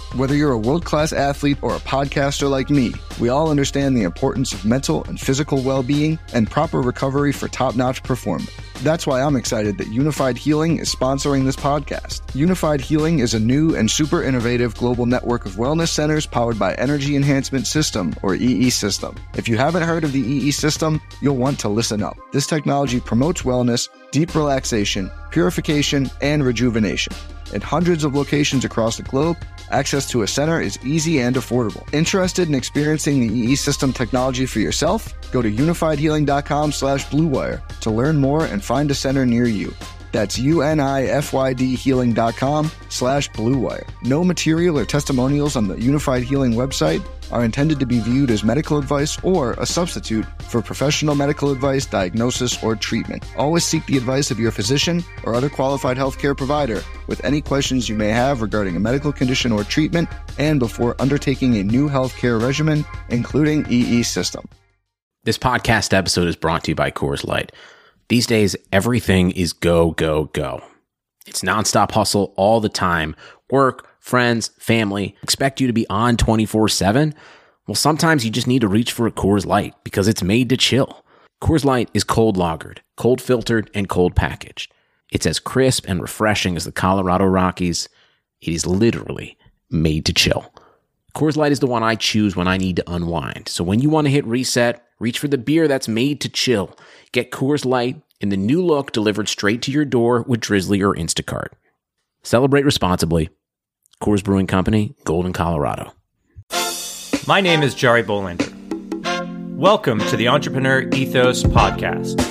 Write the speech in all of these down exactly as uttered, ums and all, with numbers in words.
Whether you're a world-class athlete or a podcaster like me, we all understand the importance of mental and physical well-being and proper recovery for top-notch performance. That's why I'm excited that Unified Healing is sponsoring this podcast. Unified Healing is a new and super innovative global network of wellness centers powered by Energy Enhancement System, or E E System. If you haven't heard of the E E System, you'll want to listen up. This technology promotes wellness, deep relaxation, purification, and rejuvenation. In hundreds of locations across the globe, access to a center is easy and affordable. Interested in experiencing the E E System technology for yourself? Go to unifiedhealing.com slash bluewire to learn more and find a center near you. That's U-N-I-F-Y-D healing.com slash bluewire. No material or testimonials on the Unified Healing website are intended to be viewed as medical advice or a substitute for professional medical advice, diagnosis, or treatment. Always seek the advice of your physician or other qualified healthcare provider with any questions you may have regarding a medical condition or treatment and before undertaking a new healthcare regimen, including E E System. This podcast episode is brought to you by Coors Light. These days, everything is go, go, go. It's nonstop hustle all the time. Work, friends, family expect you to be on twenty-four seven. Well, sometimes you just need to reach for a Coors Light because it's made to chill. Coors Light is cold lagered, cold filtered, and cold packaged. It's as crisp and refreshing as the Colorado Rockies. It is literally made to chill. Coors Light is the one I choose when I need to unwind. So when you want to hit reset, reach for the beer that's made to chill. Get Coors Light in the new look delivered straight to your door with Drizzly or Instacart. Celebrate responsibly. Coors Brewing Company, Golden, Colorado. My name is Jari Bolander. Welcome to the Entrepreneur Ethos Podcast.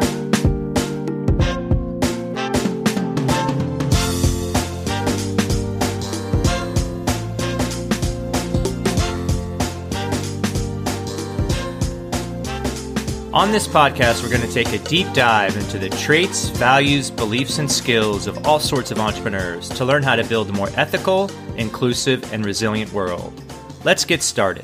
On this podcast, we're going to take a deep dive into the traits, values, beliefs, and skills of all sorts of entrepreneurs to learn how to build a more ethical, inclusive, and resilient world. Let's get started.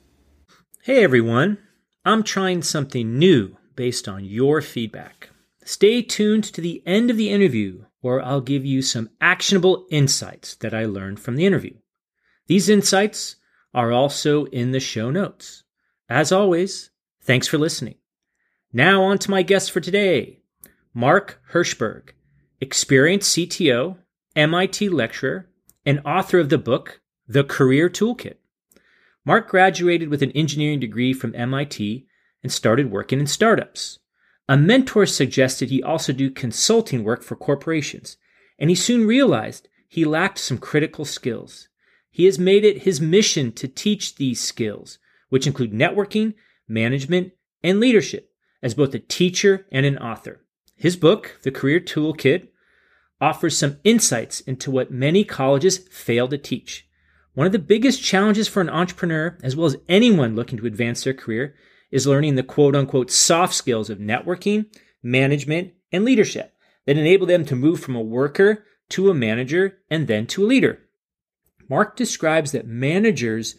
Hey everyone, I'm trying something new based on your feedback. Stay tuned to the end of the interview where I'll give you some actionable insights that I learned from the interview. These insights are also in the show notes. As always, thanks for listening. Now on to my guest for today, Mark Herschberg, experienced C T O, M I T lecturer, and author of the book, The Career Toolkit. Mark graduated with an engineering degree from M I T and started working in startups. A mentor suggested he also do consulting work for corporations, and he soon realized he lacked some critical skills. He has made it his mission to teach these skills, which include networking, management, and leadership, as both a teacher and an author. His book, The Career Toolkit, offers some insights into what many colleges fail to teach. One of the biggest challenges for an entrepreneur, as well as anyone looking to advance their career, is learning the quote-unquote soft skills of networking, management, and leadership that enable them to move from a worker to a manager and then to a leader. Mark describes that managers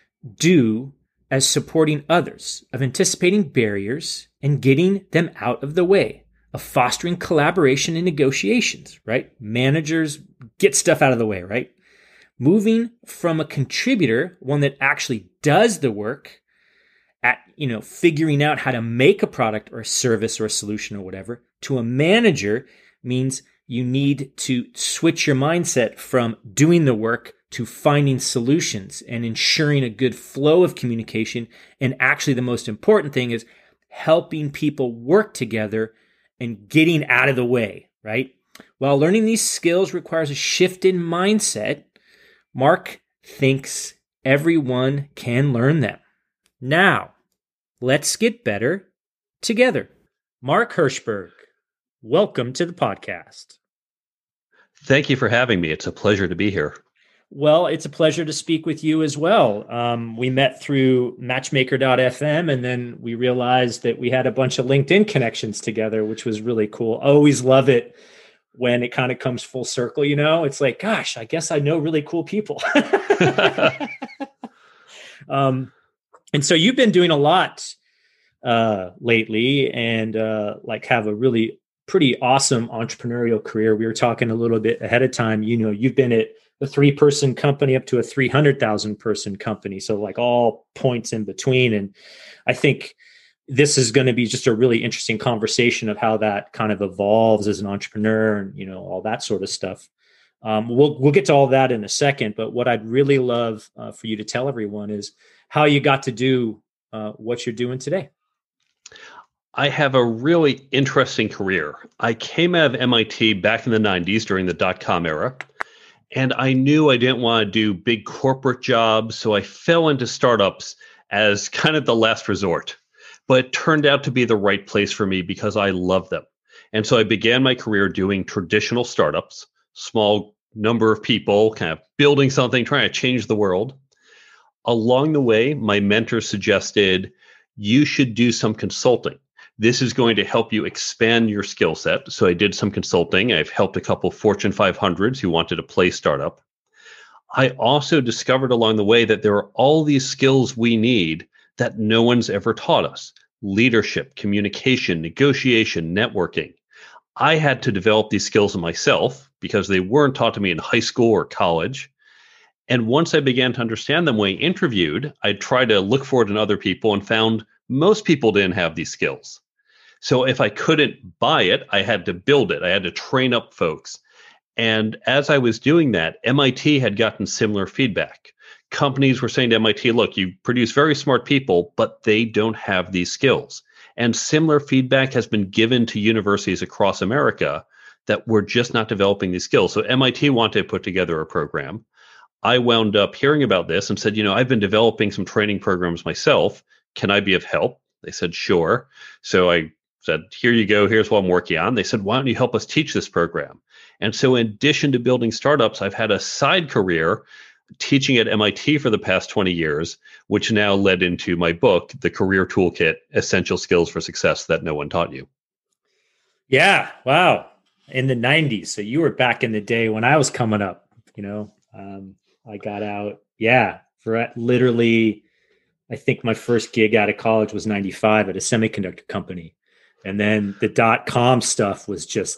do as supporting others, of anticipating barriers and getting them out of the way, of fostering collaboration and negotiations, right? Managers get stuff out of the way, right? Moving from a contributor, one that actually does the work at, you know, figuring out how to make a product or a service or a solution or whatever, to a manager means you need to switch your mindset from doing the work to finding solutions and ensuring a good flow of communication. And actually, the most important thing is helping people work together and getting out of the way, right? While learning these skills requires a shift in mindset, Mark thinks everyone can learn them. Now, let's get better together. Mark Herschberg, welcome to the podcast. Thank you for having me. It's a pleasure to be here. Well, it's a pleasure to speak with you as well. Um, we met through matchmaker dot f m, and then we realized that we had a bunch of LinkedIn connections together, which was really cool. I always love it when it kind of comes full circle, you know? It's like, gosh, I guess I know really cool people. um, and so you've been doing a lot uh, lately and uh, like have a really pretty awesome entrepreneurial career. We were talking a little bit ahead of time. You know, you've been at a three person company up to a three hundred thousand person company. So like all points in between. And I think this is going to be just a really interesting conversation of how that kind of evolves as an entrepreneur and, you know, all that sort of stuff. Um, we'll, we'll get to all that in a second, but what I'd really love uh, for you to tell everyone is how you got to do uh, what you're doing today. I have a really interesting career. I came out of M I T back in the nineties during the dot-com era, and I knew I didn't want to do big corporate jobs, so I fell into startups as kind of the last resort. But it turned out to be the right place for me because I love them. And so I began my career doing traditional startups, small number of people, kind of building something, trying to change the world. Along the way, my mentor suggested you should do some consulting. This is going to help you expand your skill set. So I did some consulting. I've helped a couple Fortune five hundreds who wanted to play startup. I also discovered along the way that there are all these skills we need that no one's ever taught us: leadership, communication, negotiation, networking. I had to develop these skills myself because they weren't taught to me in high school or college. And once I began to understand them when I interviewed, I tried to look for it in other people and found most people didn't have these skills. So if I couldn't buy it, I had to build it. I had to train up folks. And as I was doing that, M I T had gotten similar feedback. Companies were saying to M I T, look, you produce very smart people, but they don't have these skills. And similar feedback has been given to universities across America that we're just not developing these skills. So M I T wanted to put together a program. I wound up hearing about this and said, you know, I've been developing some training programs myself. Can I be of help? They said, sure. So I said, here you go. Here's what I'm working on. They said, why don't you help us teach this program? And so in addition to building startups, I've had a side career teaching at M I T for the past twenty years, which now led into my book, The Career Toolkit: Essential Skills for Success That No One Taught You. Yeah. Wow. In the nineties. So you were back in the day when I was coming up, you know, um, I got out. Yeah. For literally, I think my first gig out of college was ninety-five at a semiconductor company. And then the dot-com stuff was just,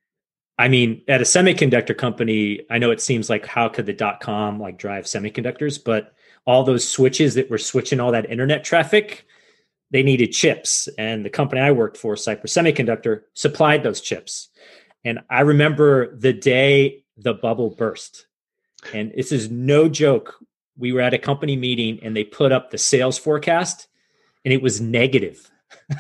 I mean, at a semiconductor company, I know it seems like how could the dot-com like drive semiconductors, but all those switches that were switching all that internet traffic, they needed chips. And the company I worked for, Cypress Semiconductor, supplied those chips. And I remember the day the bubble burst. And this is no joke. We were at a company meeting and they put up the sales forecast and it was negative.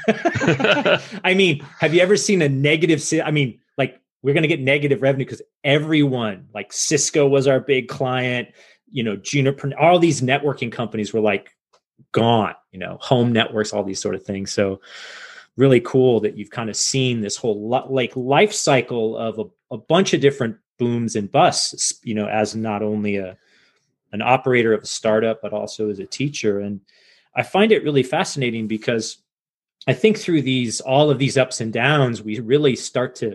I mean, have you ever seen a negative? I mean, like we're going to get negative revenue because everyone, like Cisco was our big client, you know, Juniper, all these networking companies were like gone, you know, home networks, all these sort of things. So really cool that you've kind of seen this whole lo- like life cycle of a, a bunch of different booms and busts, you know, as not only a an operator of a startup, but also as a teacher. And I find it really fascinating because I think through these, all of these ups and downs, we really start to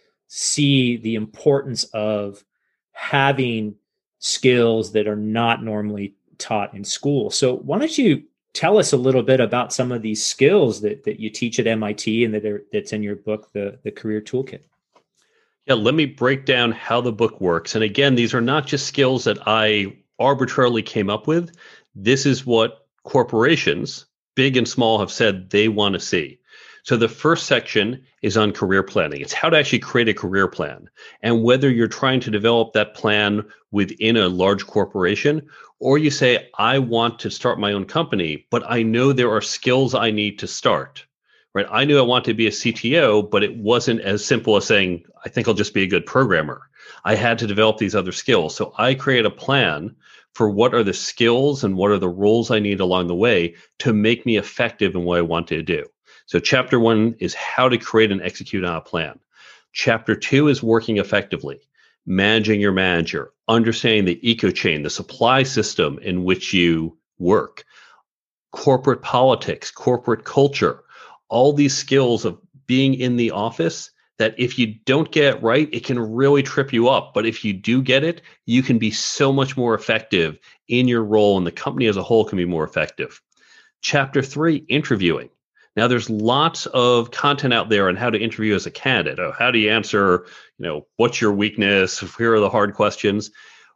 see the importance of having skills that are not normally taught in school. So why don't you tell us a little bit about some of these skills that, that you teach at M I T and that are, that's in your book, the, the Career Toolkit? Yeah, let me break down how the book works. And again, these are not just skills that I arbitrarily came up with. This is what corporations, big and small, have said they want to see. So the first section is on career planning. It's how to actually create a career plan. And whether you're trying to develop that plan within a large corporation, or you say, I want to start my own company, but I know there are skills I need to start. Right? I knew I wanted to be a C T O, but it wasn't as simple as saying, I think I'll just be a good programmer. I had to develop these other skills. So I create a plan for what are the skills and what are the roles I need along the way to make me effective in what I want to do. So chapter one is how to create and execute on a plan. Chapter two is working effectively, managing your manager, understanding the eco chain, the supply system in which you work, corporate politics, corporate culture, all these skills of being in the office that if you don't get it right, it can really trip you up. But if you do get it, you can be so much more effective in your role, and the company as a whole can be more effective. Chapter three, interviewing. Now, there's lots of content out there on how to interview as a candidate. Oh, how do you answer, you know, what's your weakness? Here are the hard questions.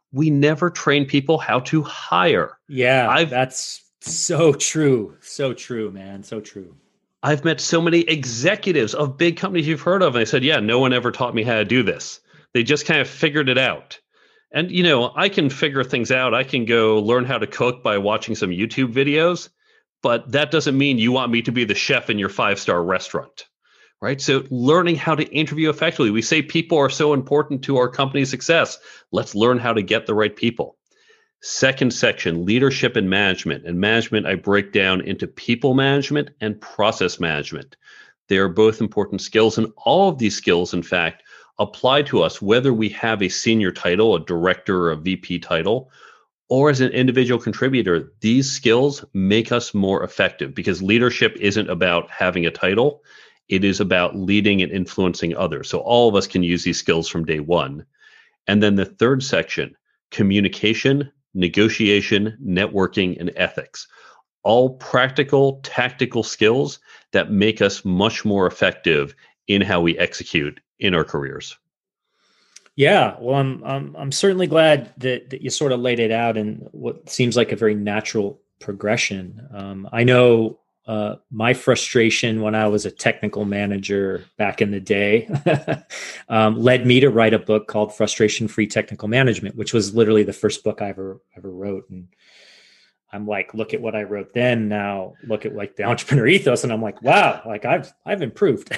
we never train people how to hire. Yeah, I've, that's so true. So true, man. So true. I've met so many executives of big companies you've heard of, and they said, yeah, no one ever taught me how to do this. They just kind of figured it out. And, you know, I can figure things out. I can go learn how to cook by watching some YouTube videos, but that doesn't mean you want me to be the chef in your five-star restaurant, right? So learning how to interview effectively. We say people are so important to our company's success. Let's learn how to get the right people. Second section, leadership and management. And management, I break down into people management and process management. They are both important skills. And all of these skills, in fact, apply to us, whether we have a senior title, a director, or a V P title, or as an individual contributor. These skills make us more effective because leadership isn't about having a title. It is about leading and influencing others. So all of us can use these skills from day one. And then the third section, communication, negotiation, networking, and ethics. All practical, tactical skills that make us much more effective in how we execute in our careers. Yeah, well, I'm I'm I'm certainly glad that that you sort of laid it out in what seems like a very natural progression. Um, I know uh, my frustration when I was a technical manager back in the day um, led me to write a book called Frustration-Free Technical Management, which was literally the first book I ever ever wrote. And I'm like, look at what I wrote then. Now look at like the entrepreneur ethos, and I'm like, wow, like I've I've improved.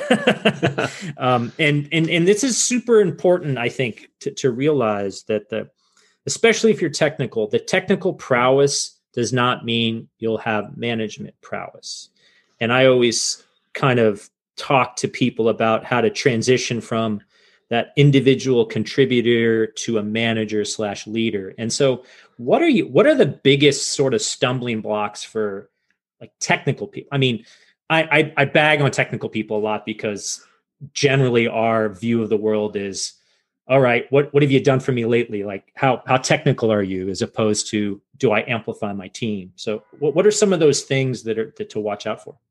um, and and and this is super important, I think, to, to realize that the, especially if you're technical, the technical prowess does not mean you'll have management prowess. And I always kind of talk to people about how to transition from that individual contributor to a manager slash leader. And so what are you, what are the biggest sort of stumbling blocks for like technical people? I mean, I, I, I bag on technical people a lot because generally our view of the world is, all right, what, what have you done for me lately? Like how, how technical are you as opposed to, do I amplify my team? So what, what are some of those things that are that to watch out for?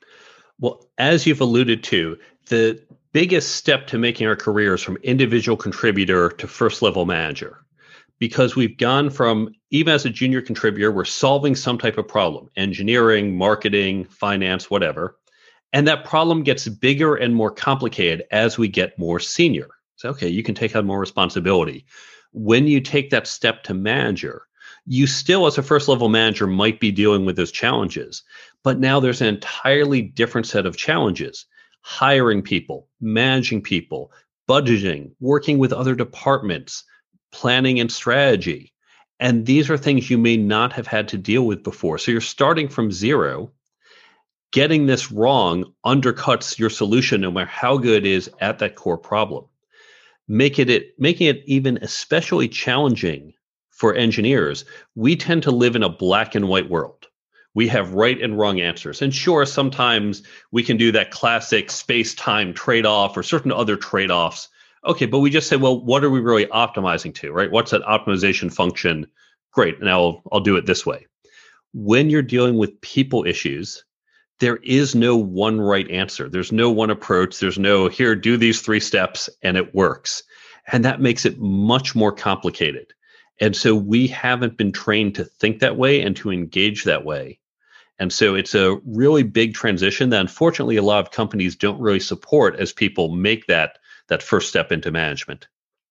Well, as you've alluded to, the biggest step to making our careers from individual contributor to first level manager, because we've gone from, even as a junior contributor, we're solving some type of problem, engineering, marketing, finance, whatever. And that problem gets bigger and more complicated as we get more senior. So, okay, you can take on more responsibility. When you take that step to manager, you still, as a first level manager, might be dealing with those challenges. But now there's an entirely different set of challenges. Hiring people, managing people, budgeting, working with other departments, planning and strategy. And these are things you may not have had to deal with before. So you're starting from zero. Getting this wrong undercuts your solution, no matter how good it is at that core problem. Make it, it, making it even especially challenging for engineers. We tend to live in a black and white world. We have right and wrong answers. And sure, sometimes we can do that classic space-time trade-off or certain other trade-offs. Okay, but we just say, well, what are we really optimizing to, right? What's that optimization function? Great, and I'll, I'll do it this way. When you're dealing with people issues, there is no one right answer. There's no one approach. There's no, here, do these three steps, and it works. And that makes it much more complicated. And so we haven't been trained to think that way and to engage that way. And so it's a really big transition that unfortunately a lot of companies don't really support as people make that, that first step into management.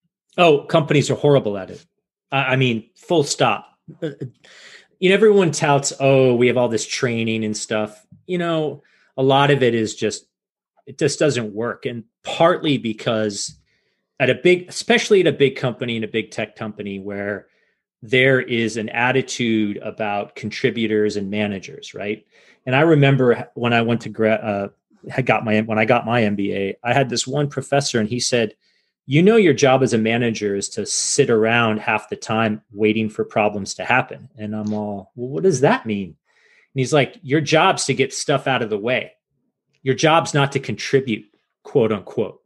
Oh, companies are horrible at it. I mean, full stop. You know, everyone touts, oh, we have all this training and stuff. You know, a lot of it is just, it just doesn't work. And partly because at a big, especially at a big company and a big tech company where there is an attitude about contributors and managers, right? And I remember when I went to grad, uh, had got my when I got my M B A, I had this one professor, and he said, "You know, your job as a manager is to sit around half the time waiting for problems to happen." And I'm all, "Well, what does that mean?" And he's like, "Your job's to get stuff out of the way. Your job's not to contribute, quote unquote."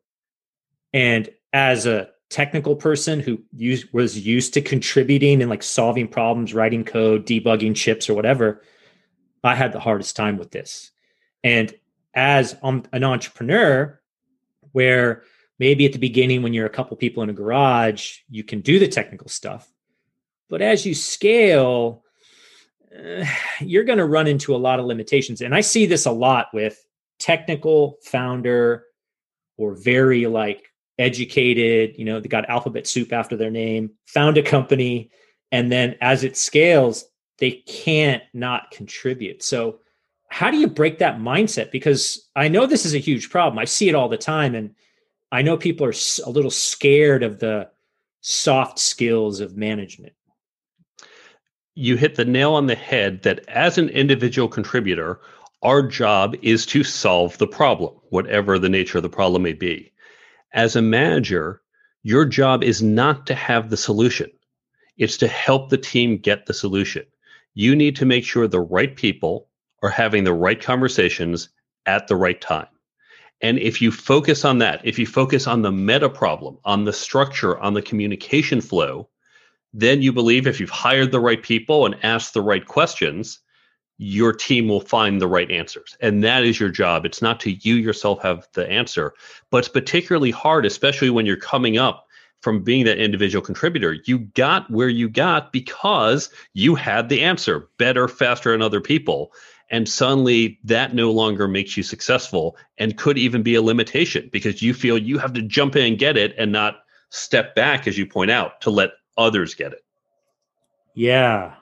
And as a technical person who used, was used to contributing and like solving problems, writing code, debugging chips or whatever, I had the hardest time with this. And as um, an entrepreneur, where maybe at the beginning when you're a couple people in a garage, you can do the technical stuff. But as you scale, uh, you're going to run into a lot of limitations. And I see this a lot with technical founder or very like educated, you know, they got alphabet soup after their name, found a company. And then as it scales, they can't not contribute. So how do you break that mindset? Because I know this is a huge problem. I see it all the time. And I know people are a little scared of the soft skills of management. You hit the nail on the head that as an individual contributor, our job is to solve the problem, whatever the nature of the problem may be. As a manager, your job is not to have the solution. It's to help the team get the solution. You need to make sure the right people are having the right conversations at the right time. And if you focus on that, if you focus on the meta problem, on the structure, on the communication flow, then you believe if you've hired the right people and asked the right questions, your team will find the right answers. And that is your job. It's not to you yourself have the answer, but it's particularly hard, especially when you're coming up from being that individual contributor. You got where you got because you had the answer better, faster than other people. And suddenly that no longer makes you successful and could even be a limitation because you feel you have to jump in and get it and not step back, as you point out, to let others get it. Yeah.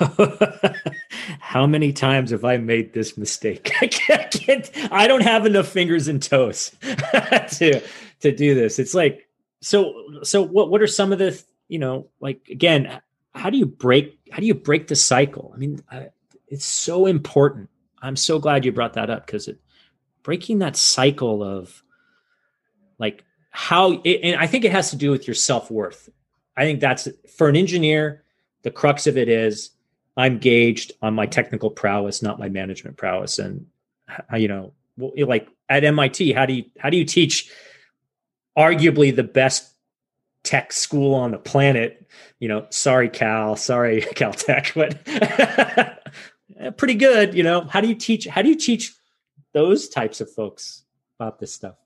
How many times have I made this mistake? I can't, I can't, I don't have enough fingers and toes to, to do this. It's like, so, so what, what are some of the, you know, like, again, how do you break, how do you break the cycle? I mean, I, it's so important. I'm so glad you brought that up because it breaking that cycle of like how, it, and I think it has to do with your self-worth. I think that's for an engineer, the crux of it is I'm gauged on my technical prowess, not my management prowess. And you know, like at M I T, how do you, how do you teach arguably the best tech school on the planet? You know, sorry, Cal, sorry, Caltech, but pretty good. You know, how do you teach, how do you teach those types of folks about this stuff?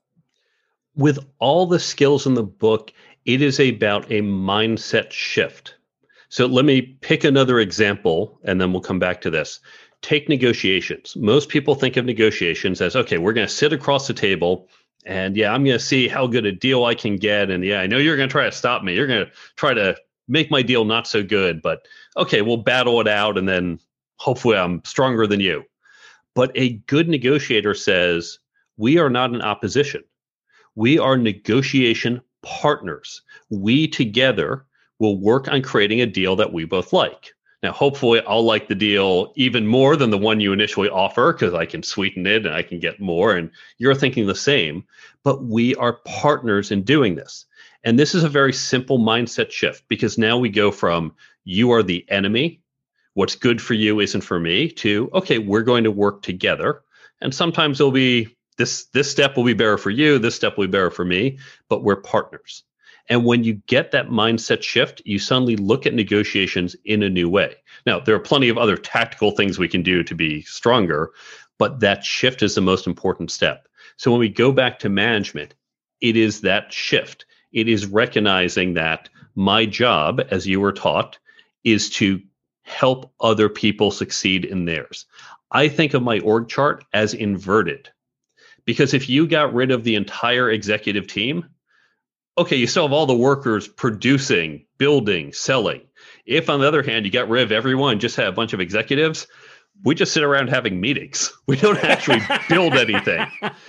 With all the skills in the book, it is about a mindset shift. So let me pick another example, and then we'll come back to this. Take negotiations. Most people think of negotiations as, okay, we're going to sit across the table, and yeah, I'm going to see how good a deal I can get. And yeah, I know you're going to try to stop me. You're going to try to make my deal not so good, but okay, we'll battle it out, and then hopefully I'm stronger than you. But a good negotiator says, we are not in opposition. We are negotiation partners. We together will work on creating a deal that we both like. Now, hopefully I'll like the deal even more than the one you initially offer because I can sweeten it and I can get more and you're thinking the same, but we are partners in doing this. And this is a very simple mindset shift because now we go from you are the enemy, what's good for you isn't for me, to, okay, we're going to work together. And sometimes it'll be This this step will be better for you. This step will be better for me, but we're partners. And when you get that mindset shift, you suddenly look at negotiations in a new way. Now, there are plenty of other tactical things we can do to be stronger, but that shift is the most important step. So when we go back to management, it is that shift. It is recognizing that my job, as you were taught, is to help other people succeed in theirs. I think of my org chart as inverted. Because if you got rid of the entire executive team, okay, you still have all the workers producing, building, selling. If, on the other hand, you got rid of everyone, just had a bunch of executives, we just sit around having meetings. We don't actually build anything.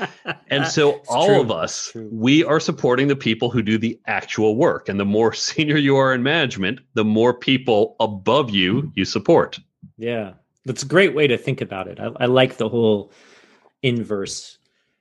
And so it's all true. of us, we are supporting the people who do the actual work. And the more senior you are in management, the more people above you you support. Yeah, that's a great way to think about it. I, I like the whole inverse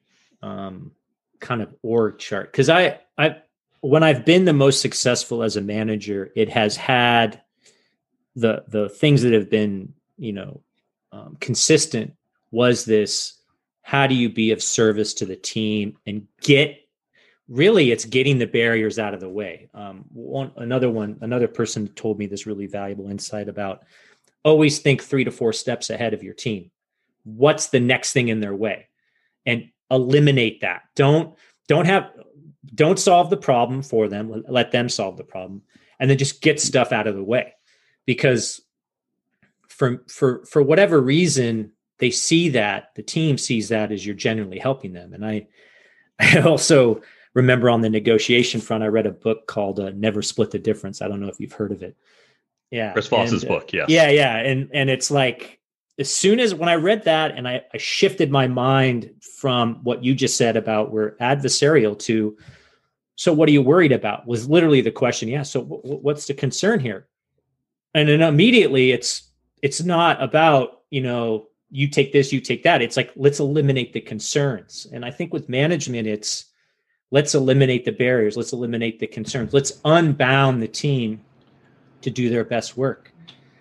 um, kind of org chart. Because I, I, when I've been the most successful as a manager, it has had the the things that have been, you know, um, consistent was this, how do you be of service to the team and get, really it's getting the barriers out of the way. Um, one, another one, another person told me this really valuable insight about always think three to four steps ahead of your team. What's the next thing in their way? And eliminate that. Don't, don't have, don't solve the problem for them. Let them solve the problem and then just get stuff out of the way. because for for for whatever reason, they see that, the team sees that as you're genuinely helping them. And I I also remember on the negotiation front, I read a book called uh, Never Split the Difference. I don't know if you've heard of it. Yeah. Chris Voss's and, book. Yes. Yeah. Yeah. And, and it's like, as soon as when I read that and I, I shifted my mind from what you just said about we're adversarial to, so what are you worried about, was literally the question. Yeah. So w- what's the concern here? And then immediately it's, it's not about, you know, you take this, you take that. It's like, let's eliminate the concerns. And I think with management, it's let's eliminate the barriers. Let's eliminate the concerns. Let's unbound the team to do their best work.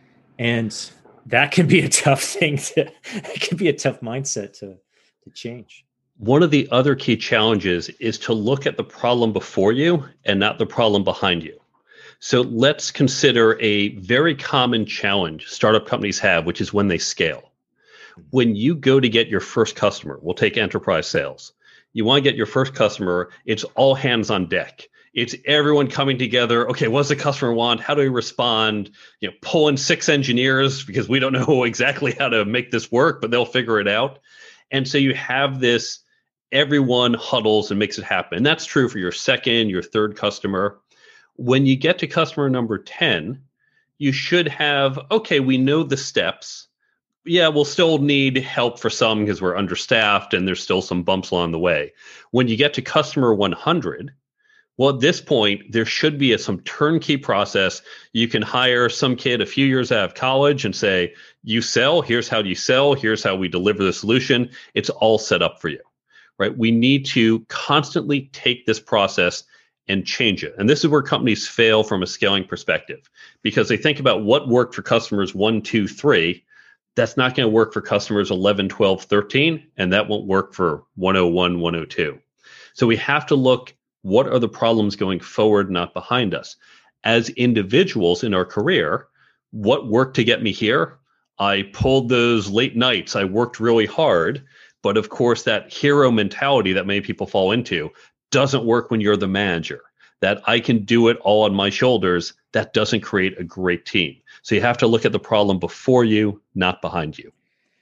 And that can be a tough thing to, it can be a tough mindset to, to change. One of the other key challenges is to look at the problem before you and not the problem behind you. So let's consider a very common challenge startup companies have, which is when they scale. When you go to get your first customer, we'll take enterprise sales. You want to get your first customer, it's all hands on deck. It's everyone coming together. Okay, what does the customer want? How do we respond? You know, pull in six engineers because we don't know exactly how to make this work, but they'll figure it out. And so you have this, everyone huddles and makes it happen. And that's true for your second, your third customer. When you get to customer number ten, you should have, okay, we know the steps. Yeah, we'll still need help for some because we're understaffed and there's still some bumps along the way. When you get to customer one hundred, well, at this point, there should be a, some turnkey process. You can hire some kid a few years out of college and say, you sell, here's how you sell, here's how we deliver the solution. It's all set up for you, right? We need to constantly take this process and change it. And this is where companies fail from a scaling perspective, because they think about what worked for customers one, two, three. That's not going to work for customers eleven, twelve, thirteen, and that won't work for one oh one, one oh two. So we have to look, what are the problems going forward, not behind us? As individuals in our career, what worked to get me here? I pulled those late nights. I worked really hard. But of course, that hero mentality that many people fall into doesn't work when you're the manager. That I can do it all on my shoulders, that doesn't create a great team. So you have to look at the problem before you, not behind you.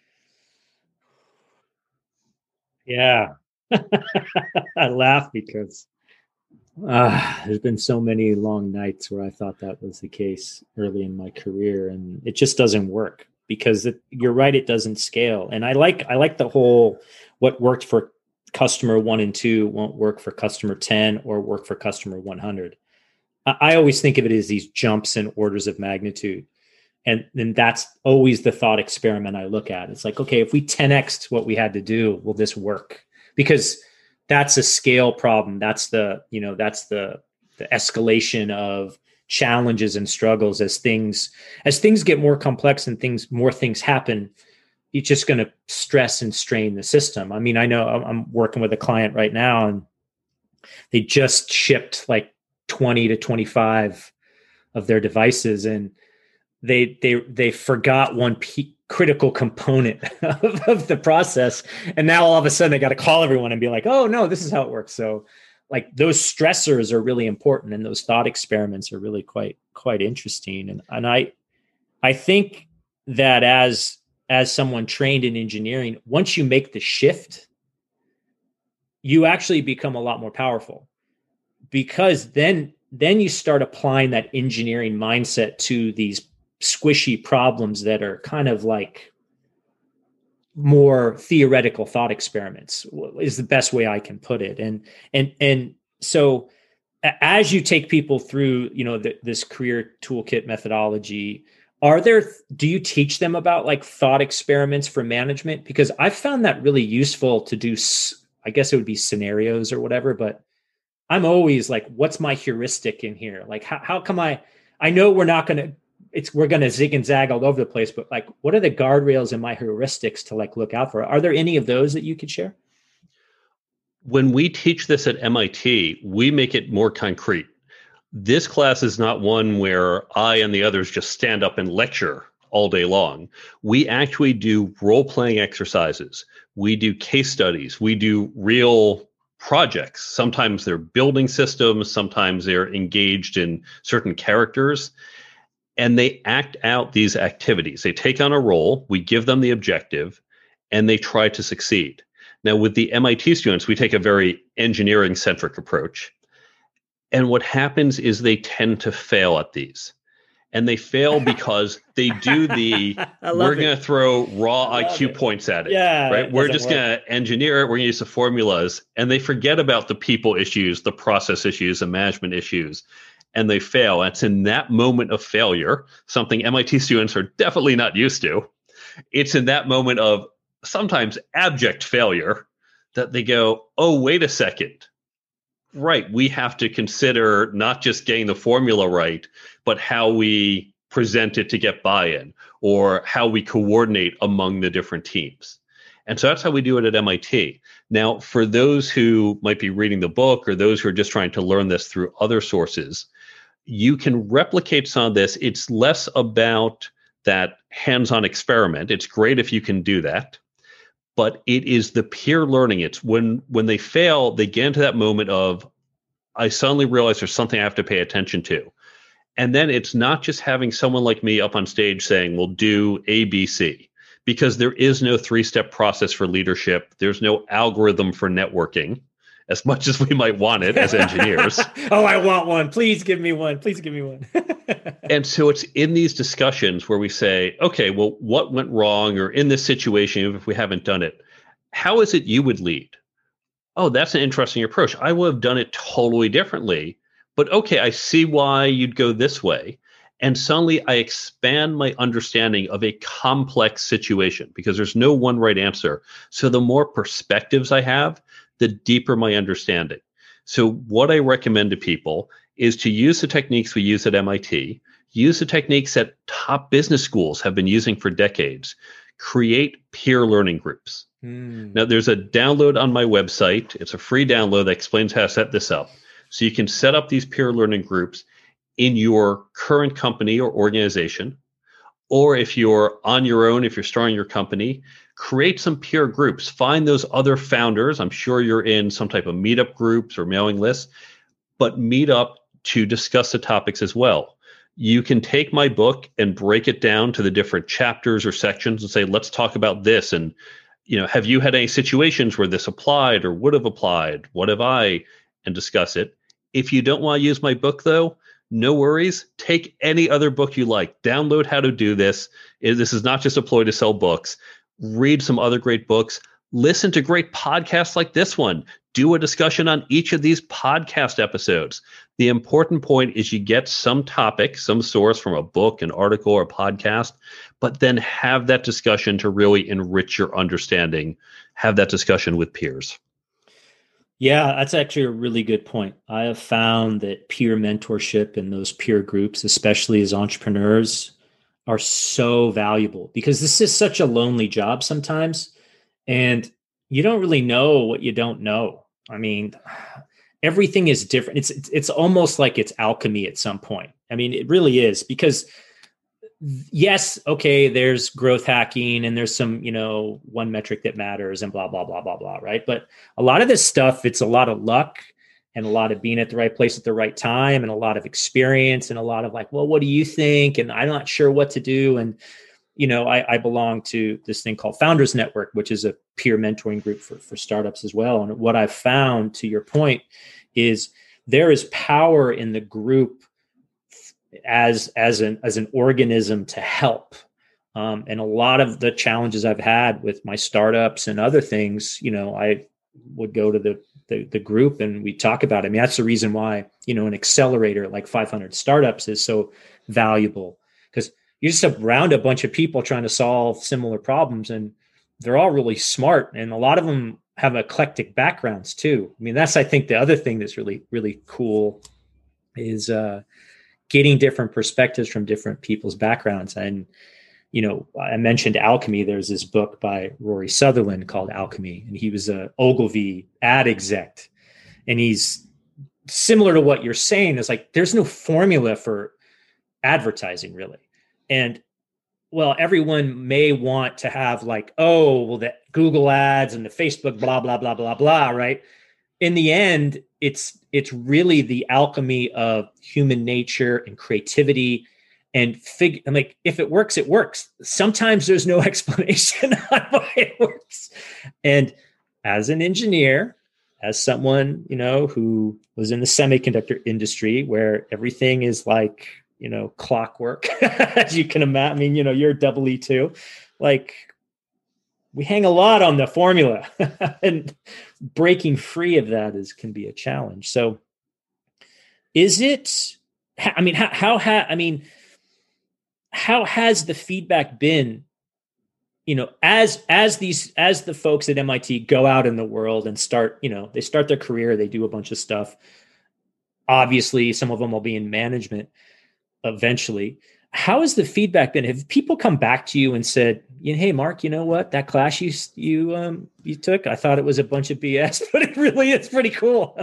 Yeah. I laugh because uh, there's been so many long nights where I thought that was the case early in my career, and it just doesn't work because it, you're right, it doesn't scale. And I like I like the whole what worked for customer one and two won't work for customer ten or work for customer one hundred. I always think of it as these jumps in orders of magnitude. And then that's always the thought experiment I look at. It's like, okay, if we ten X'd what we had to do, will this work? Because that's a scale problem. That's the, you know, that's the, the escalation of challenges and struggles as things, as things get more complex and things, more things happen, it's just going to stress and strain the system. I mean, I know I'm working with a client right now and they just shipped like twenty to twenty-five of their devices, and they they they forgot one p- critical component of, of the process, and now all of a sudden they got to call everyone and be like, oh no, this is how it works. So like those stressors are really important, and those thought experiments are really quite quite interesting. And and I I think that as as someone trained in engineering, once you make the shift, you actually become a lot more powerful. Because then, then you start applying that engineering mindset to these squishy problems that are kind of like more theoretical thought experiments, is the best way I can put it. And and and so, as you take people through, you know, the, this career toolkit methodology, are there? Do you teach them about like thought experiments for management? Because I've found that really useful to do. I guess it would be scenarios or whatever, but I'm always like, what's my heuristic in here? Like, how, how come I, I know we're not going to, it's, we're going to zig and zag all over the place, but like, what are the guardrails and my heuristics to like look out for? Are there any of those that you could share? When we teach this at M I T, we make it more concrete. This class is not one where I and the others just stand up and lecture all day long. We actually do role-playing exercises. We do case studies. We do real projects. Sometimes they're building systems. Sometimes they're engaged in certain characters. and they act out these activities. They take on a role, we give them the objective, and they try to succeed. Now, with the M I T students, we take a very engineering-centric approach. And what happens is they tend to fail at these. And they fail because they do the, we're going to throw raw I Q it. points at it. Yeah, right? We're just going to engineer it. We're going to use the formulas. And they forget about the people issues, the process issues, the management issues. And they fail. It's in that moment of failure, something M I T students are definitely not used to. It's in that moment of sometimes abject failure that they go, oh, wait a second. Right. We have to consider not just getting the formula right, but how we present it to get buy-in or how we coordinate among the different teams. And so that's how we do it at M I T. Now, for those who might be reading the book or those who are just trying to learn this through other sources, you can replicate some of this. It's less about that hands-on experiment. It's great if you can do that. But it is the peer learning. It's when when they fail, they get into that moment of, I suddenly realize there's something I have to pay attention to. And then it's not just having someone like me up on stage saying, we'll do A, B, C, because there is no three-step process for leadership. There's no algorithm for networking, as much as we might want it as engineers. Oh, I want one. Please give me one. Please give me one. And so it's in these discussions where we say, okay, well, what went wrong? Or in this situation, even if we haven't done it, how is it you would lead? Oh, that's an interesting approach. I would have done it totally differently. But okay, I see why you'd go this way. And suddenly I expand my understanding of a complex situation because there's no one right answer. So the more perspectives I have, the deeper my understanding. So what I recommend to people is to use the techniques we use at M I T, use the techniques that top business schools have been using for decades, create peer learning groups. Mm. Now, there's a download on my website. It's a free download that explains how to set this up. So you can set up these peer learning groups in your current company or organization, or if you're on your own, if you're starting your company, create some peer groups. Find those other founders. I'm sure you're in some type of meetup groups or mailing lists, but meet up to discuss the topics as well. You can take my book and break it down to the different chapters or sections and say, let's talk about this. And, you know, have you had any situations where this applied or would have applied? What have I? And discuss it. If you don't want to use my book, though, no worries. Take any other book you like. Download how to do this. This is not just a ploy to sell books. Read some other great books. Listen to great podcasts like this one. Do a discussion on each of these podcast episodes. The important point is you get some topic, some source from a book, an article, or a podcast, but then have that discussion to really enrich your understanding. Have that discussion with peers. Yeah, that's actually a really good point. I have found that peer mentorship and those peer groups, especially as entrepreneurs, are so valuable because this is such a lonely job sometimes. And you don't really know what you don't know. I mean, everything is different. It's, it's it's almost like it's alchemy at some point. I mean, it really is because yes, okay, there's growth hacking and there's some, you know, one metric that matters and blah, blah, blah, blah, blah, right? But a lot of this stuff, it's a lot of luck and a lot of being at the right place at the right time and a lot of experience and a lot of like, well, what do you think? And I'm not sure what to do. And, you know, I, I belong to this thing called Founders Network, which is a peer mentoring group for, for startups as well. And what I've found, to your point, is there is power in the group as as an as an organism to help. Um, and a lot of the challenges I've had with my startups and other things, you know, I would go to the the, the group and we talk about it. I mean, that's the reason why, you know, an accelerator like five hundred Startups is so valuable because you're just around a bunch of people trying to solve similar problems and they're all really smart. And a lot of them have eclectic backgrounds too. I mean, that's, I think, the other thing that's really, really cool is uh, getting different perspectives from different people's backgrounds. And, you know, I mentioned alchemy. There's this book by Rory Sutherland called Alchemy, and he was a Ogilvy ad exec. And he's similar to what you're saying is like, there's no formula for advertising really. And well, everyone may want to have like, oh, well, the Google ads and the Facebook, blah, blah, blah, blah, blah, right? In the end, it's it's really the alchemy of human nature and creativity and figure, I'm like, if it works, it works. Sometimes there's no explanation on why it works. And as an engineer, as someone, you know, who was in the semiconductor industry where everything is like, you know, clockwork, as you can imagine, I mean, you know, you're double E too. Like, we hang a lot on the formula, and breaking free of that is can be a challenge. So is it, I mean, how, how, ha, I mean, how has the feedback been, you know, as, as these, as the folks at M I T go out in the world and start, you know, they start their career, they do a bunch of stuff. Obviously, some of them will be in management eventually. How has the feedback been? Have people come back to you and said, "Hey, Mark, you know what? That class you you um, you took, I thought it was a bunch of B S, but it really is pretty cool."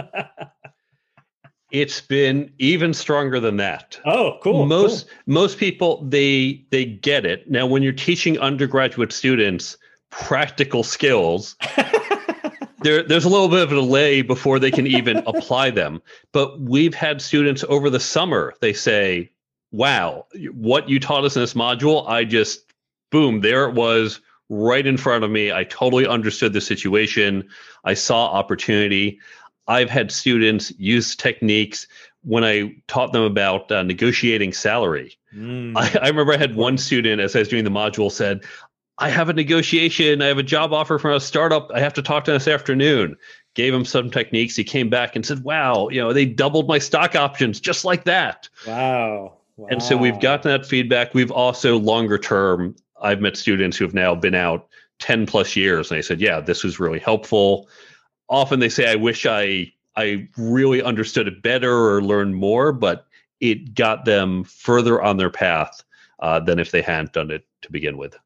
It's been even stronger than that. Oh, cool. Most cool. most people they they get it. Now, when you're teaching undergraduate students practical skills, there there's a little bit of a delay before they can even apply them. But we've had students over the summer, they say, "Wow, what you taught us in this module, I just, boom, there it was right in front of me. I totally understood the situation. I saw opportunity." I've had students use techniques when I taught them about uh, negotiating salary. Mm. I, I remember I had one student, as I was doing the module, said, "I have a negotiation. I have a job offer from a startup. I have to talk to them this afternoon." Gave him some techniques. He came back and said, "Wow, you know, they doubled my stock options just like that." Wow. Wow. And so we've gotten that feedback. We've also, longer term, I've met students who have now been out ten plus years, and they said, "Yeah, this was really helpful." Often they say, "I wish I I really understood it better or learned more," but it got them further on their path uh, than if they hadn't done it to begin with.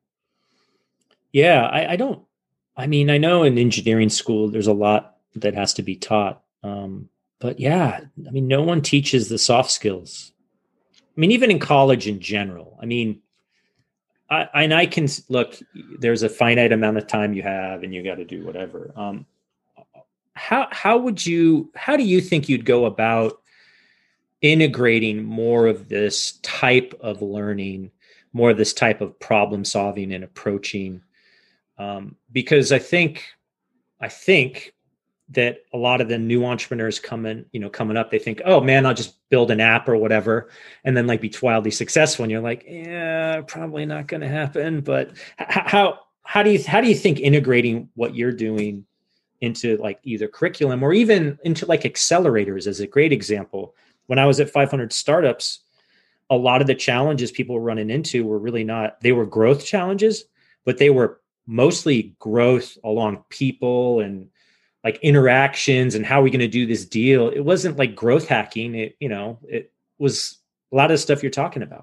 Yeah, I, I don't, I mean, I know in engineering school, there's a lot that has to be taught. Um, but yeah, I mean, no one teaches the soft skills. I mean, even in college in general, I mean, I, and I can look, there's a finite amount of time you have and you got to do whatever. Um, how, how would you, how do you think you'd go about integrating more of this type of learning, more of this type of problem solving and approaching? Um, because I think, I think that a lot of the new entrepreneurs coming, you know, coming up, they think, "Oh man, I'll just build an app or whatever, and then like be wildly successful." And you're like, "Yeah, probably not going to happen." But h- how how do you how do you think integrating what you're doing into like either curriculum or even into like accelerators is a great example? When I was at five hundred Startups, a lot of the challenges people were running into were really not, they were growth challenges, but they were mostly growth along people and like interactions and how are we going to do this deal. It wasn't like growth hacking. It, you know, it was a lot of the stuff you're talking about.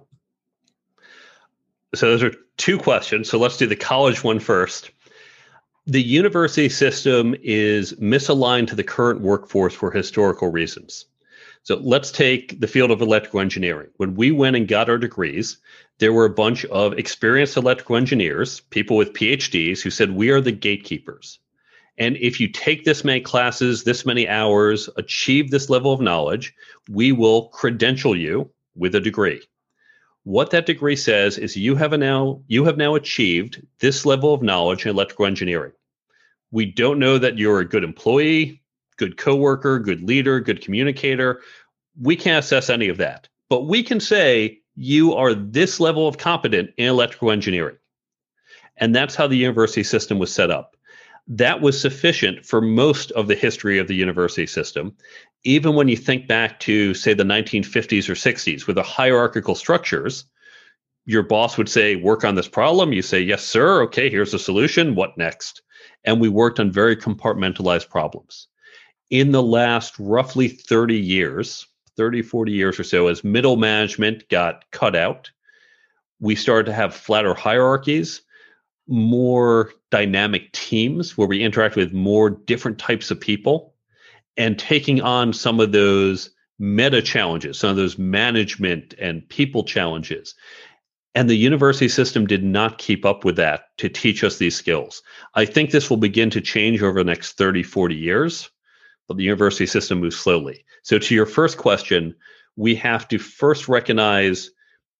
So those are two questions. So let's do the college one first. The university system is misaligned to the current workforce for historical reasons. So let's take the field of electrical engineering. When we went and got our degrees, there were a bunch of experienced electrical engineers, people with P H Ds, who said, "We are the gatekeepers. And if you take this many classes, this many hours, achieve this level of knowledge, we will credential you with a degree." What that degree says is you have a now you have now achieved this level of knowledge in electrical engineering. We don't know that you're a good employee, good coworker, good leader, good communicator. We can't assess any of that. But we can say you are this level of competent in electrical engineering. And that's how the university system was set up. That was sufficient for most of the history of the university system. Even when you think back to, say, the nineteen fifties or sixties with the hierarchical structures, your boss would say, "Work on this problem." You say, "Yes, sir. Okay, here's the solution. What next?" And we worked on very compartmentalized problems. In the last roughly thirty years, thirty, forty years or so, as middle management got cut out, we started to have flatter hierarchies, more dynamic teams where we interact with more different types of people, and taking on some of those meta challenges, some of those management and people challenges. And the university system did not keep up with that to teach us these skills. I think this will begin to change over the next thirty, forty years, but the university system moves slowly. So to your first question, we have to first recognize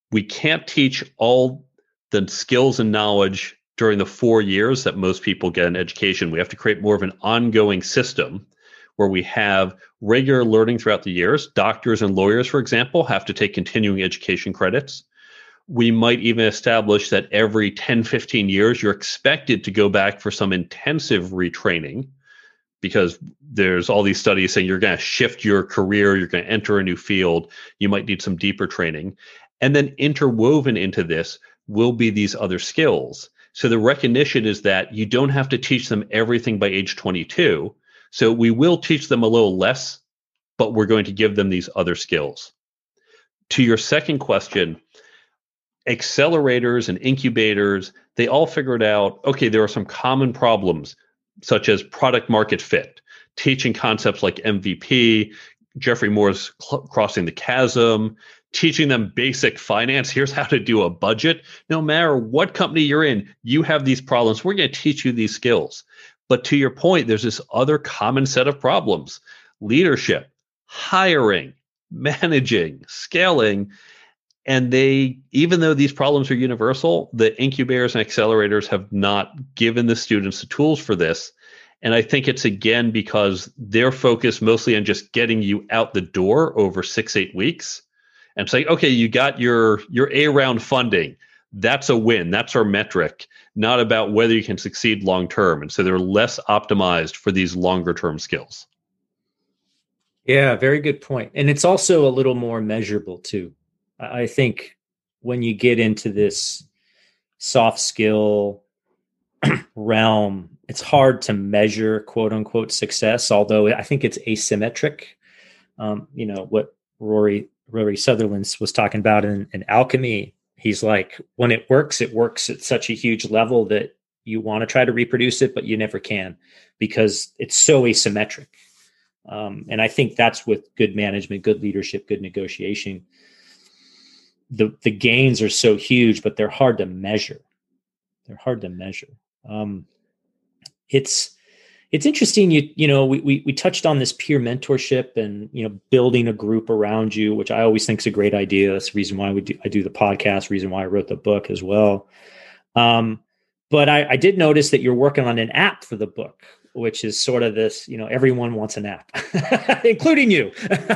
we can't teach all the skills and knowledge during the four years that most people get in education. We have to create more of an ongoing system where we have regular learning throughout the years. Doctors and lawyers, for example, have to take continuing education credits. We might even establish that every ten, fifteen years, you're expected to go back for some intensive retraining, because there's all these studies saying you're going to shift your career, you're going to enter a new field, you might need some deeper training. And then interwoven into this will be these other skills. So the recognition is that you don't have to teach them everything by age twenty-two. So we will teach them a little less, but we're going to give them these other skills. To your second question, accelerators and incubators, they all figured out, okay, there are some common problems, such as product market fit, teaching concepts like M V P, Jeffrey Moore's cl- crossing the chasm, teaching them basic finance. Here's how to do a budget. No matter what company you're in, you have these problems. We're going to teach you these skills. But to your point, there's this other common set of problems: leadership, hiring, managing, scaling. And they, even though these problems are universal, the incubators and accelerators have not given the students the tools for this. And I think it's, again, because they're focused mostly on just getting you out the door over six, eight weeks and saying, okay, you got your, your A round funding. That's a win. That's our metric, not about whether you can succeed long term. And so they're less optimized for these longer term skills. Yeah, very good point. And it's also a little more measurable too. I think when you get into this soft skill realm, it's hard to measure quote unquote success, although I think it's asymmetric. Um, you know, what Rory, Rory Sutherland was talking about in, in Alchemy, he's like, when it works, it works at such a huge level that you want to try to reproduce it, but you never can because it's so asymmetric. Um, and I think that's with good management, good leadership, good negotiation. The the gains are so huge, but they're hard to measure. They're hard to measure. Um, it's it's interesting. You you know we, we we touched on this peer mentorship and you know building a group around you, which I always think is a great idea. That's the reason why we do I do the podcast. Reason why I wrote the book as well. Um, but I, I did notice that you're working on an app for the book, which is sort of this. You know, everyone wants an app, including you,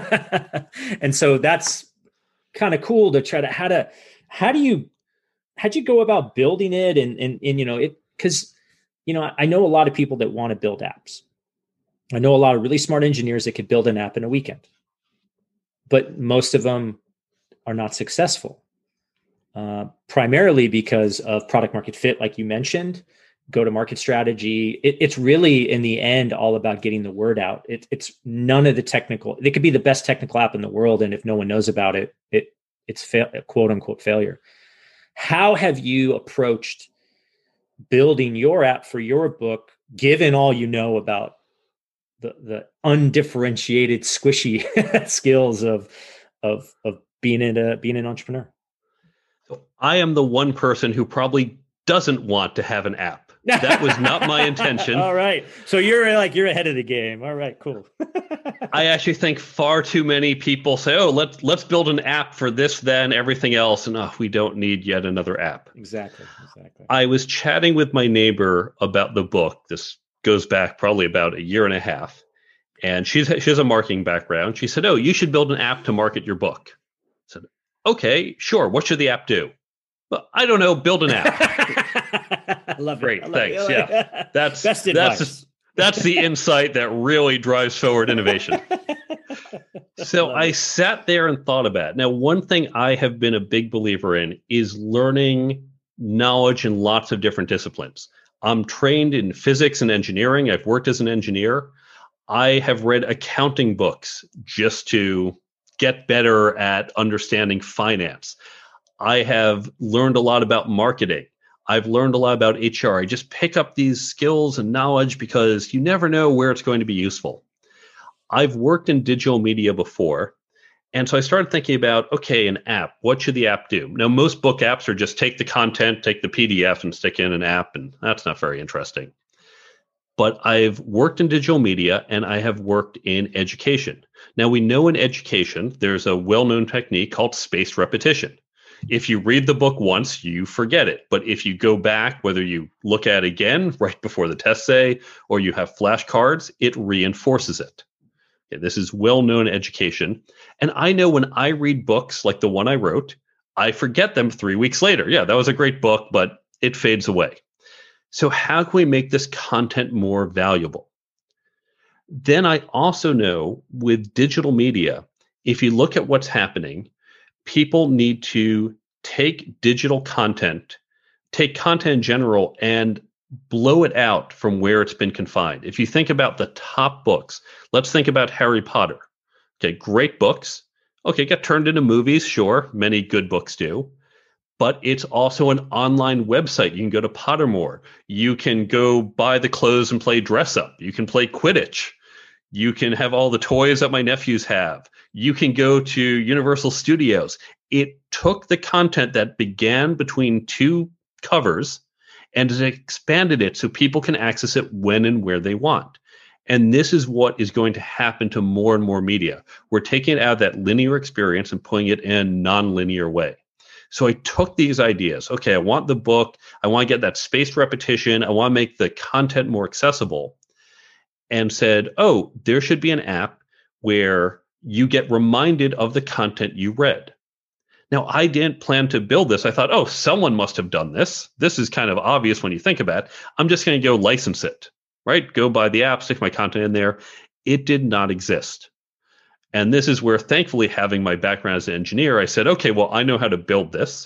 and so that's kind of cool to try to how to how do you how'd you go about building it and and, and you know it because you know I know a lot of people that want to build apps. I know a lot of really smart engineers that could build an app in a weekend, but most of them are not successful, uh, primarily because of product market fit, like you mentioned, go to market strategy. It, it's really in the end all about getting the word out. It, it's none of the technical. It could be the best technical app in the world, and if no one knows about it, it it's fa- quote unquote failure. How have you approached building your app for your book, given all you know about the the undifferentiated, squishy skills of of of being in a being an entrepreneur? So I am the one person who probably doesn't want to have an app. That was not my intention. All right. So you're like, you're ahead of the game. All right, cool. I actually think far too many people say, oh, let's let's build an app for this, then everything else. And oh, we don't need yet another app. Exactly. Exactly. I was chatting with my neighbor about the book. This goes back probably about a year and a half. And she's she has a marketing background. She said, oh, you should build an app to market your book. I said, okay, sure. What should the app do? Well, I don't know. Build an app. I love Great, it. I love thanks. it. Yeah, that's Best that's advice. that's the insight that really drives forward innovation. So I sat there and thought about it. Now, one thing I have been a big believer in is learning knowledge in lots of different disciplines. I'm trained in physics and engineering. I've worked as an engineer. I have read accounting books just to get better at understanding finance. I have learned a lot about marketing. I've learned a lot about H R. I just pick up these skills and knowledge because you never know where it's going to be useful. I've worked in digital media before. And so I started thinking about, okay, an app, what should the app do? Now, most book apps are just take the content, take the P D F and stick in an app. And that's not very interesting. But I've worked in digital media and I have worked in education. Now, we know in education, there's a well-known technique called spaced repetition. If you read the book once, you forget it. But if you go back, whether you look at it again right before the test say, or you have flashcards, it reinforces it. Okay, this is well-known education. And I know when I read books like the one I wrote, I forget them three weeks later. Yeah, that was a great book, but it fades away. So how can we make this content more valuable? Then I also know with digital media, if you look at what's happening, people need to take digital content, take content in general, and blow it out from where it's been confined. If you think about the top books, let's think about Harry Potter. Okay, great books. Okay, got turned into movies, sure. Many good books do. But it's also an online website. You can go to Pottermore. You can go buy the clothes and play dress up. You can play Quidditch. You can have all the toys that my nephews have. You can go to Universal Studios. It took the content that began between two covers and it expanded it so people can access it when and where they want. And this is what is going to happen to more and more media. We're taking it out of that linear experience and putting it in a non-linear way. So I took these ideas. Okay, I want the book. I want to get that spaced repetition. I want to make the content more accessible. And said, oh, there should be an app where you get reminded of the content you read. Now, I didn't plan to build this. I thought, oh, someone must have done this. This is kind of obvious when you think about it. I'm just going to go license it, right? Go buy the app, stick my content in there. It did not exist. And this is where, thankfully, having my background as an engineer, I said, okay, well, I know how to build this.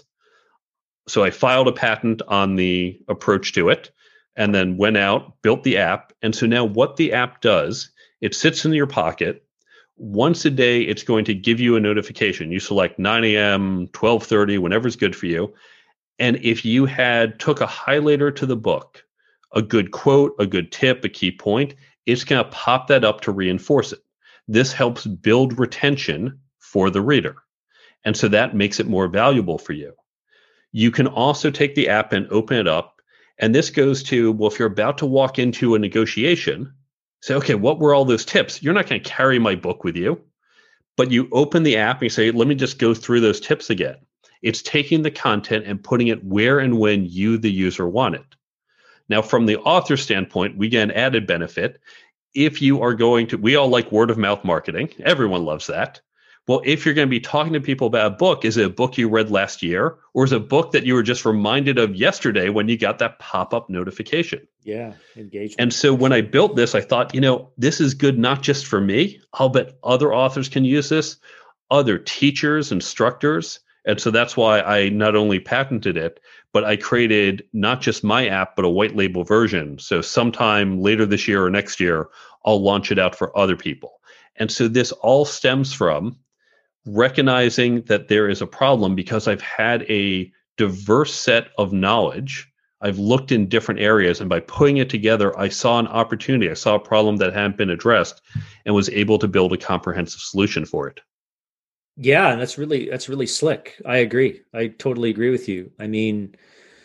So I filed a patent on the approach to it. And then went out, built the app. And so now what the app does, it sits in your pocket. Once a day, it's going to give you a notification. You select nine a.m., twelve thirty, whenever's good for you. And if you had took a highlighter to the book, a good quote, a good tip, a key point, it's going to pop that up to reinforce it. This helps build retention for the reader. And so that makes it more valuable for you. You can also take the app and open it up. And this goes to, well, if you're about to walk into a negotiation, say, okay, what were all those tips? You're not going to carry my book with you, but you open the app and you say, let me just go through those tips again. It's taking the content and putting it where and when you, the user, want it. Now, from the author standpoint, we get an added benefit. If you are going to, we all like word of mouth marketing. Everyone loves that. Well, if you're going to be talking to people about a book, is it a book you read last year? Or is it a book that you were just reminded of yesterday when you got that pop-up notification? Yeah, engagement. And so when I built this, I thought, you know, this is good not just for me. I'll bet other authors can use this, other teachers, instructors. And so that's why I not only patented it, but I created not just my app, but a white label version. So sometime later this year or next year, I'll launch it out for other people. And so this all stems from recognizing that there is a problem because I've had a diverse set of knowledge. I've looked in different areas, and by putting it together, I saw an opportunity. I saw a problem that hadn't been addressed and was able to build a comprehensive solution for it. Yeah, that's really that's really slick. I agree. I totally agree with you. I mean,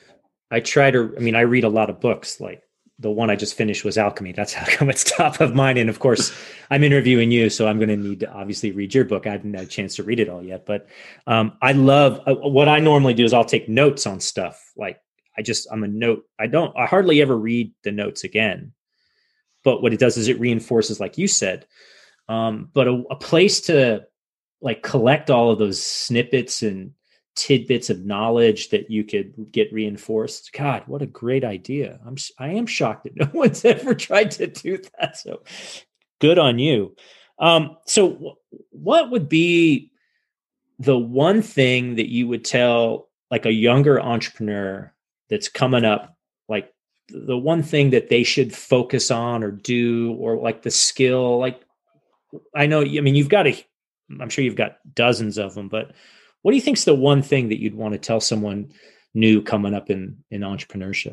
I try to, I mean, I read a lot of books. Like the one I just finished was Alchemy. That's how come it's top of mind. And of course, I'm interviewing you, so I'm going to need to obviously read your book. I haven't had a chance to read it all yet, but um, I love uh, what I normally do is I'll take notes on stuff. Like I just, I'm a note. I don't, I hardly ever read the notes again, but what it does is it reinforces, like you said, um, but a, a place to like collect all of those snippets and tidbits of knowledge that you could get reinforced. God, what a great idea. I'm, I am shocked that no one's ever tried to do that. So good on you. Um, so w- what would be the one thing that you would tell like a younger entrepreneur that's coming up, like the one thing that they should focus on or do, or like the skill, like, I know, I mean, you've got a, I'm sure you've got dozens of them, but what do you think is the one thing that you'd want to tell someone new coming up in, in entrepreneurship?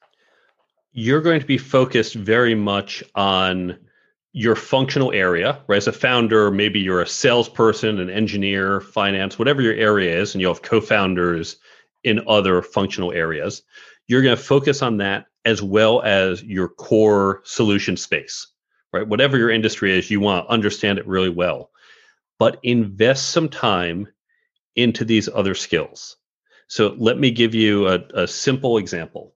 You're going to be focused very much on your functional area, right? As a founder, maybe you're a salesperson, an engineer, finance, whatever your area is, and you'll have co-founders in other functional areas. You're going to focus on that as well as your core solution space, right? Whatever your industry is, you want to understand it really well. But invest some time into these other skills. So let me give you a, a simple example.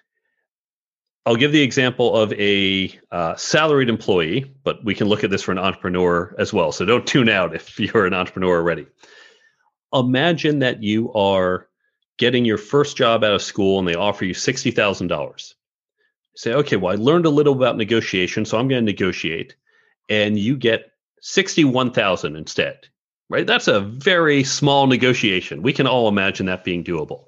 I'll give the example of a uh, salaried employee, but we can look at this for an entrepreneur as well. So don't tune out if you're an entrepreneur already. Imagine that you are getting your first job out of school and they offer you sixty thousand dollars. Say, okay, well, I learned a little about negotiation, so I'm going to negotiate. And you get sixty-one thousand dollars instead, right? That's a very small negotiation. We can all imagine that being doable.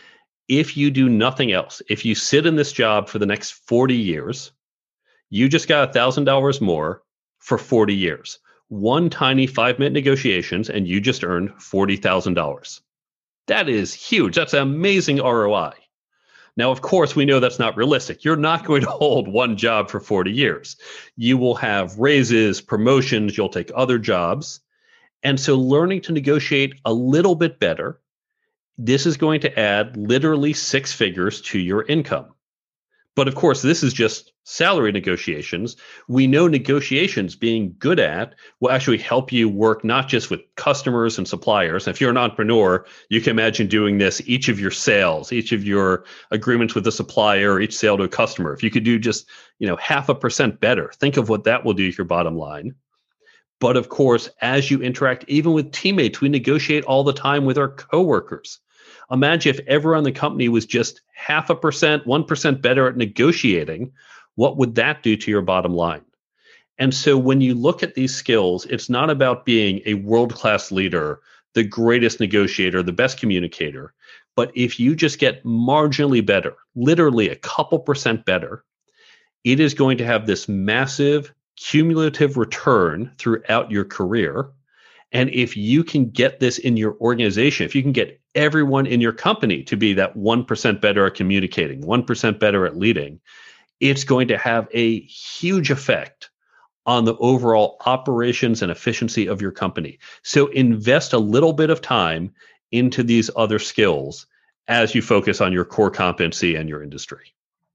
If you do nothing else, if you sit in this job for the next forty years, you just got one thousand dollars more for forty years. One tiny five-minute negotiations, and you just earned forty thousand dollars. That is huge. That's an amazing R O I. Now, of course, we know that's not realistic. You're not going to hold one job for forty years. You will have raises, promotions, you'll take other jobs. And so learning to negotiate a little bit better, this is going to add literally six figures to your income. But of course, this is just salary negotiations. We know negotiations, being good at, will actually help you work not just with customers and suppliers. If you're an entrepreneur, you can imagine doing this, each of your sales, each of your agreements with the supplier, each sale to a customer. If you could do just, you know, half a percent better, think of what that will do to your bottom line. But of course, as you interact, even with teammates, we negotiate all the time with our coworkers. Imagine if everyone in the company was just half a percent, one percent better at negotiating, what would that do to your bottom line? And so when you look at these skills, it's not about being a world-class leader, the greatest negotiator, the best communicator. But if you just get marginally better, literally a couple percent better, it is going to have this massive cumulative return throughout your career. And if you can get this in your organization, if you can get everyone in your company to be that one percent better at communicating, one percent better at leading, it's going to have a huge effect on the overall operations and efficiency of your company. So invest a little bit of time into these other skills as you focus on your core competency and your industry.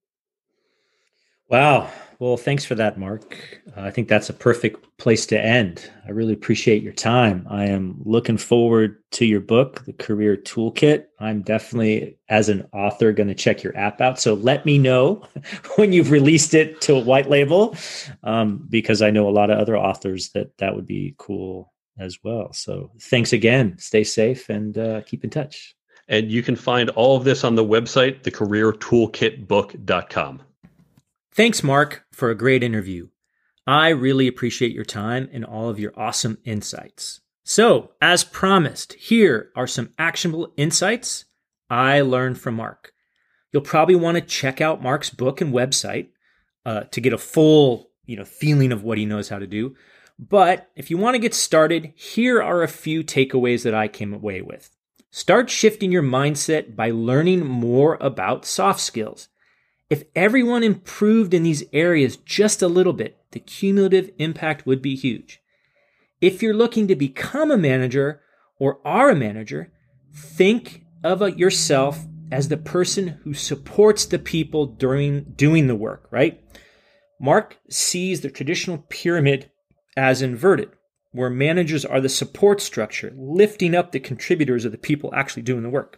Wow. Well, thanks for that, Mark. Uh, I think that's a perfect place to end. I really appreciate your time. I am looking forward to your book, The Career Toolkit. I'm definitely, as an author, going to check your app out. So let me know when you've released it to a white label, um, because I know a lot of other authors that that would be cool as well. So thanks again. Stay safe and uh, keep in touch. And you can find all of this on the website, the career toolkit book dot com. Thanks, Mark, for a great interview. I really appreciate your time and all of your awesome insights. So, as promised, here are some actionable insights I learned from Mark. You'll probably want to check out Mark's book and website uh, to get a full, you know, feeling of what he knows how to do. But if you want to get started, here are a few takeaways that I came away with. Start shifting your mindset by learning more about soft skills. If everyone improved in these areas just a little bit, the cumulative impact would be huge. If you're looking to become a manager or are a manager, think of yourself as the person who supports the people during doing the work, right? Mark sees the traditional pyramid as inverted, where managers are the support structure, lifting up the contributors of the people actually doing the work.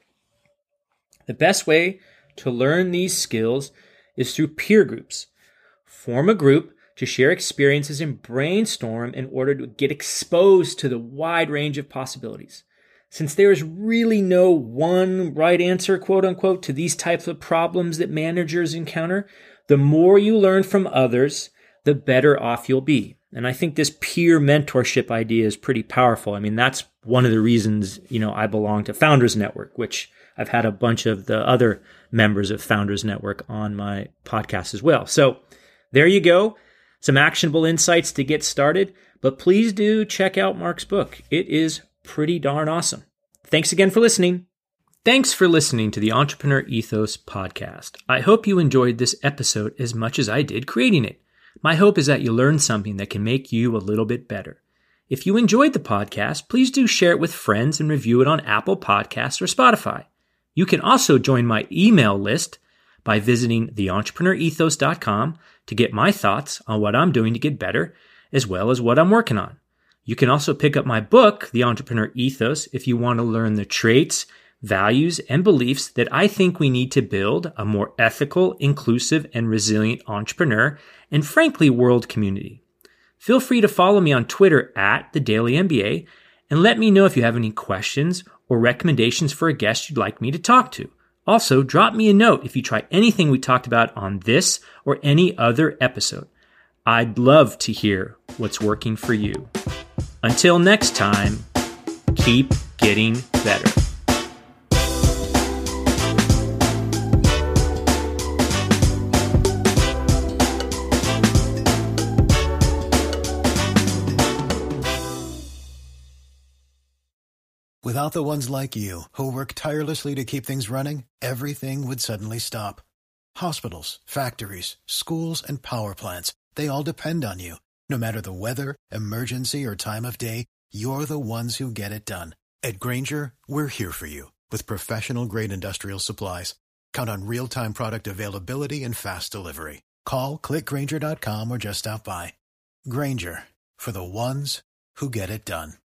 The best way to learn these skills is through peer groups. Form a group to share experiences and brainstorm in order to get exposed to the wide range of possibilities. Since there is really no one right answer, quote unquote, to these types of problems that managers encounter, the more you learn from others, the better off you'll be. And I think this peer mentorship idea is pretty powerful. I mean, that's one of the reasons, you know, I belong to Founders Network, which I've had a bunch of the other members of Founders Network on my podcast as well. So there you go. Some actionable insights to get started, but please do check out Mark's book. It is pretty darn awesome. Thanks again for listening. Thanks for listening to the Entrepreneur Ethos podcast. I hope you enjoyed this episode as much as I did creating it. My hope is that you learned something that can make you a little bit better. If you enjoyed the podcast, please do share it with friends and review it on Apple Podcasts or Spotify. You can also join my email list by visiting the entrepreneur ethos dot com to get my thoughts on what I'm doing to get better, as well as what I'm working on. You can also pick up my book, The Entrepreneur Ethos, if you want to learn the traits, values, and beliefs that I think we need to build a more ethical, inclusive, and resilient entrepreneur and, frankly, world community. Feel free to follow me on Twitter at The Daily M B A and let me know if you have any questions or recommendations for a guest you'd like me to talk to. Also, drop me a note if you try anything we talked about on this or any other episode. I'd love to hear what's working for you. Until next time, keep getting better. Without the ones like you, who work tirelessly to keep things running, everything would suddenly stop. Hospitals, factories, schools, and power plants, they all depend on you. No matter the weather, emergency, or time of day, you're the ones who get it done. At Grainger, we're here for you with professional-grade industrial supplies. Count on real-time product availability and fast delivery. Call, click Grainger dot com, or just stop by. Grainger, for the ones who get it done.